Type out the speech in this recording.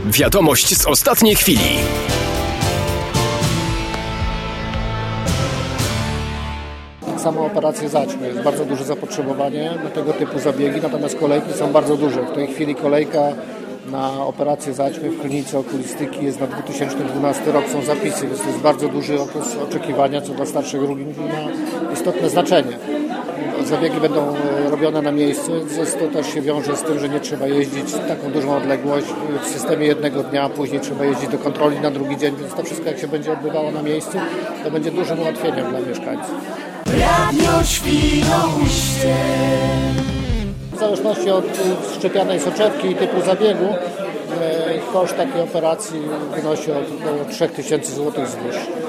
Wiadomość z ostatniej chwili. Samo operacje zaćmy. Jest bardzo duże zapotrzebowanie na tego typu zabiegi, natomiast kolejki są bardzo duże. W tej chwili kolejka na operację zaćmy w klinice okulistyki jest na 2012 rok, są zapisy, więc to jest bardzo duży okres oczekiwania, co dla starszych ruin ma istotne znaczenie. Zabiegi będą robione na miejscu, więc to też się wiąże z tym, że nie trzeba jeździć taką dużą odległość w systemie jednego dnia, później trzeba jeździć do kontroli na drugi dzień, więc to wszystko jak się będzie odbywało na miejscu, to będzie dużym ułatwieniem dla mieszkańców. Radio Świnoujście. W zależności od szczepianej soczewki i typu zabiegu koszt takiej operacji wynosi około 3000 zł wzwyż.